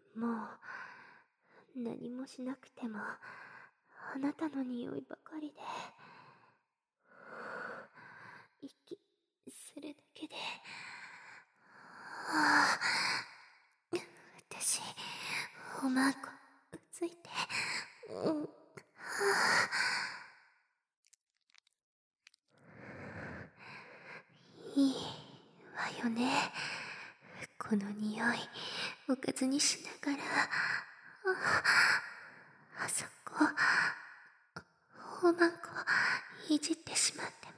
もう何もしなくてもあなたの匂いばかりで、息するだけで、私おまんこついて、いいわよね、この匂いおかずにしながら、あそこおまんこいじってしまっても、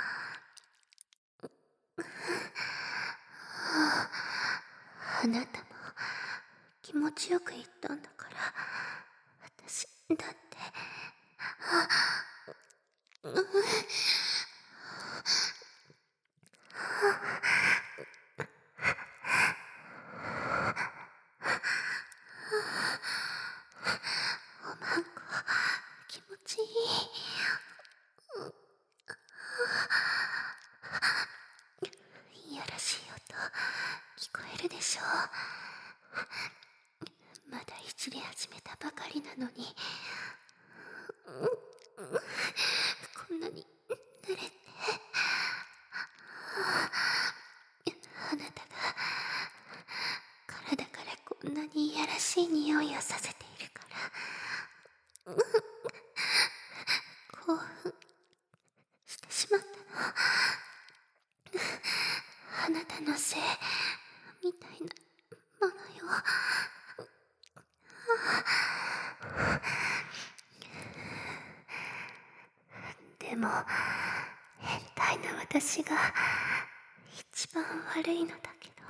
あなたも気持ちよく言ったんだから、私だって、おまんこ気持ちいい。いやらしい音聞こえるでしょう。まだいじり始めたばかりなのに、こんなに濡れて、あなたが体からこんなにいやらしい匂いをさせているから、興奮してしまったの。あなたのせいみたいなものよ。でも変態な私が一番悪いのだけど、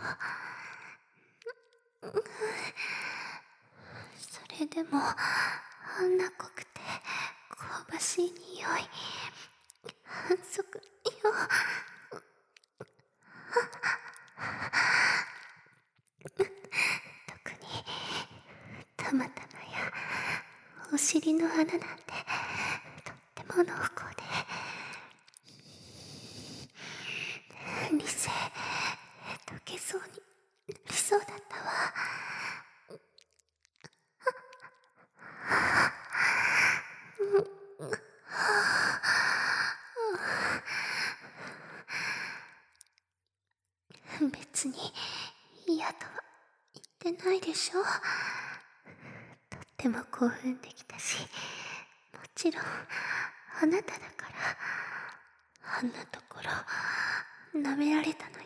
それでもあんな濃くて香ばしい匂い、反則よ。特にたまたまやお尻の穴なんてとっても濃厚で、理性溶けそうになりそうだったわ。別に嫌とは言ってないでしょ。とっても興奮できたし、もちろんあなただからあんなところ舐められたのよ。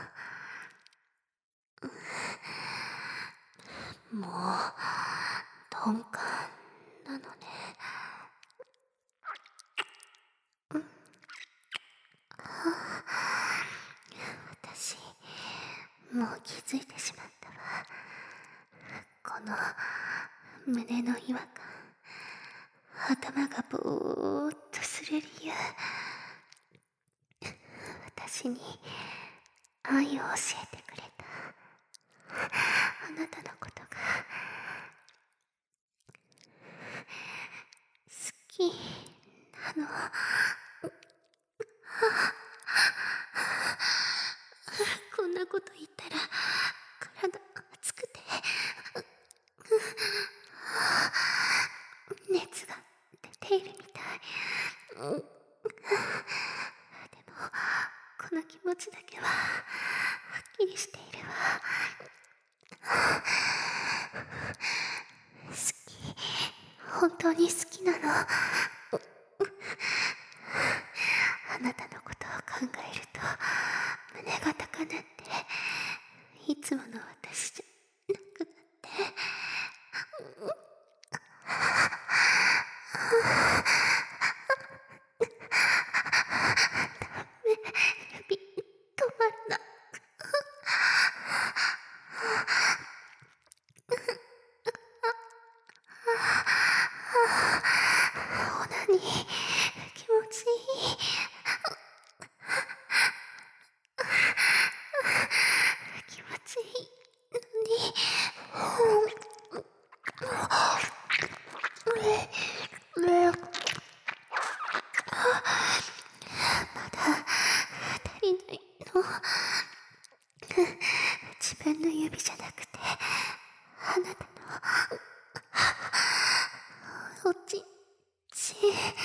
もう鈍感なのね。私もう気づいてしまったわ。この胸の違和感、頭がぼーっとする理由、私に愛を教えてくれたあなたのことが好きなの。こんなこと言ったら体熱くて熱が出ているみたい。でもこの気持ちだけははっきりしているわ。好き、本当に好きなの。あなたのことを考えると胸が高鳴って、いつもの私じゃなくなって、指止まるな。オナニー気持ちいい。気持ちいいのに、まだ足りないの。自分の指じゃなくてあなたのおちんち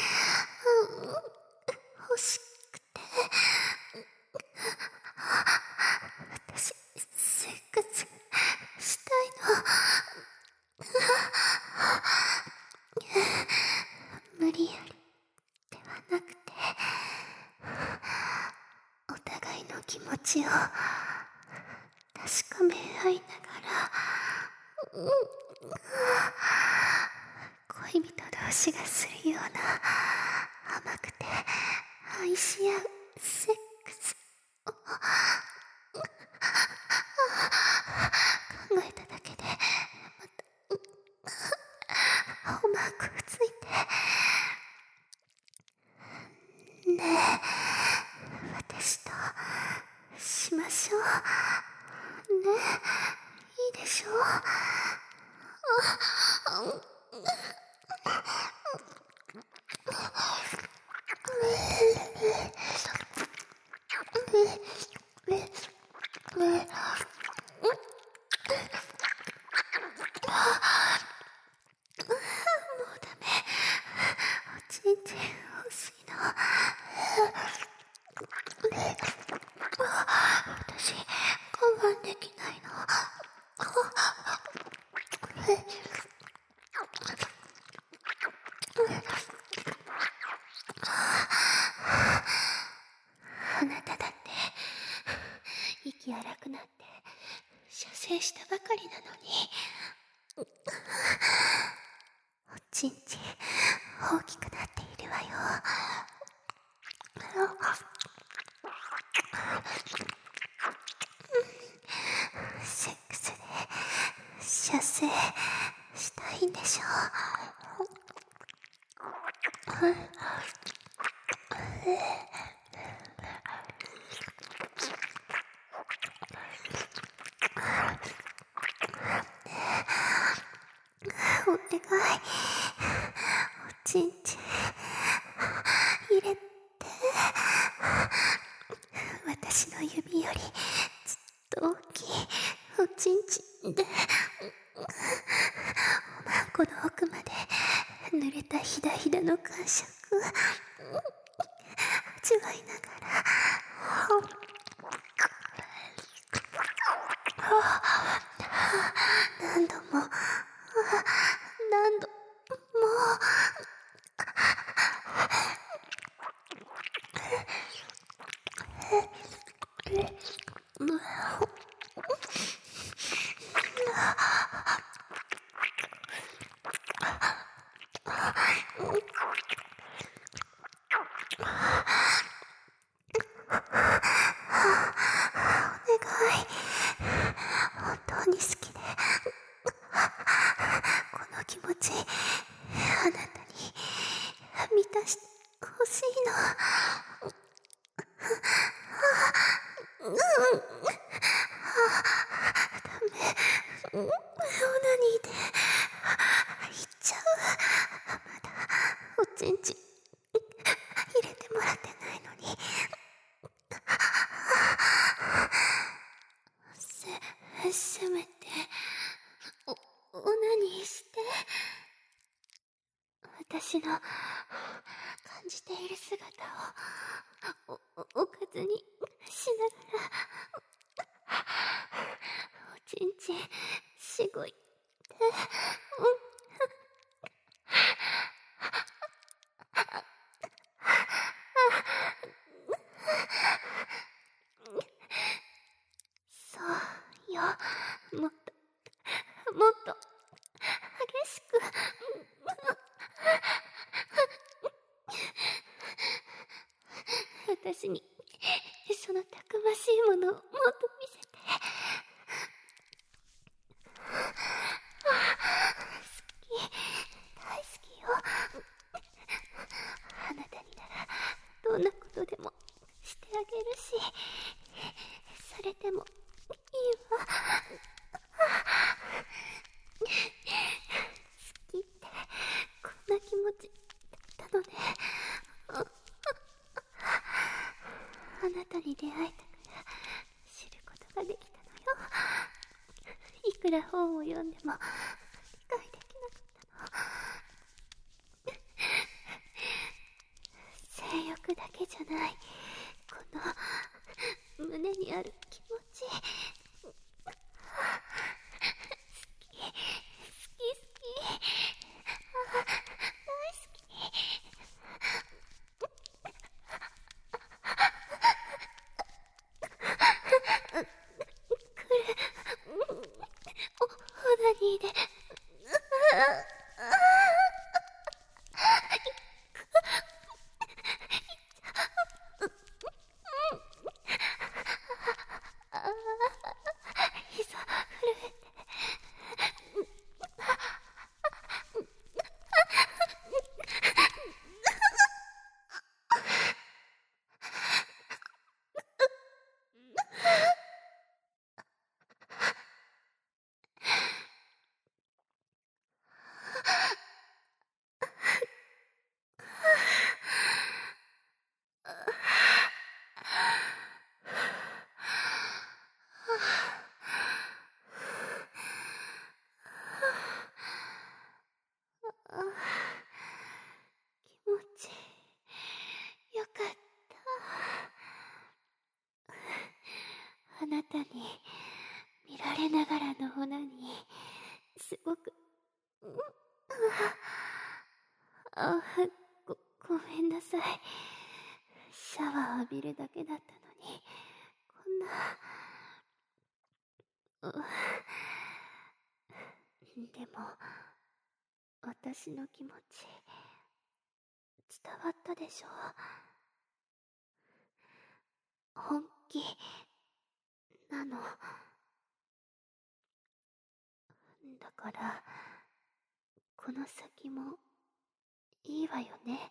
欲しくて、私セックスしたいの。無理やりではなくて、お互いの気持ちを確かめ合いながら、恋人同士がするような甘くて愛し合うセックスを考えただけでまたマークがついて、ねえ、私としましょうね。いいでしょう。おちんちん欲しいの。私我慢できないの。あなただって息荒くなって射精したばかりなのに。おちんちん大きくなっているわよ。セックスで射精したいんでしょ。お願い、おちんちん入れて。私の指よりずっと大きいおちんちんで、おまんこの奥まで濡れたひだひだの感触味わいながら、何度も何度も。お願い、本当に好きで、この気持ちあなたに満たしてほしいの。ダメ、オナニーで言っちゃう。まだおちんちん入れてもらってないのに。せめてオナニーして。私の感じている姿をおかずにしながら、おちんちんしごいて、そうよ、もっともっと激しく。私にそのたくましいものをもっと見せて。好き、大好きよ。あなたにならどんなことでもしてあげるし、されてもいいわ。 くら本を読んでも理解できなかったの。性欲だけじゃない、この胸にある気持ち。好き、好き、好き。大好き。オナニーで膝震えて。気持ちよかった。あなたに見られながらのオナニー、すごくごめんなさい。シャワー浴びるだけだったのに、こんなでも私の気持ち伝わったでしょ。本気なのだから、この先もいいわよね。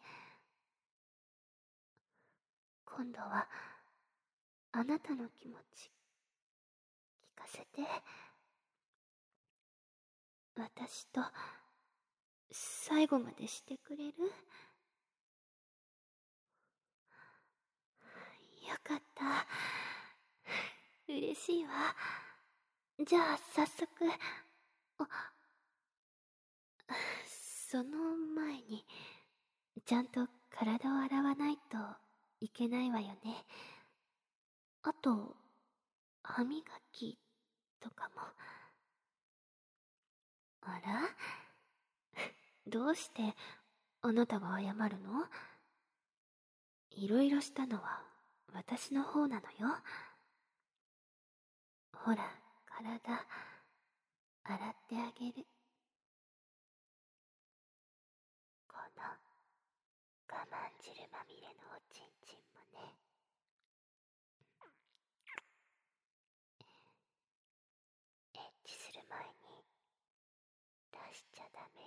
今度はあなたの気持ち聞かせて。私と最後までしてくれる？よかった。嬉しいわ。じゃあ早速。その前にちゃんと体を洗わないといけないわよね。あと歯磨きとかも。あら？どうしてあなたが謝るの？いろいろしたのは私の方なのよ。ほら、体洗ってあげる。この我慢汁まみれのおちんちんもね。エッチする前に出しちゃダメよ。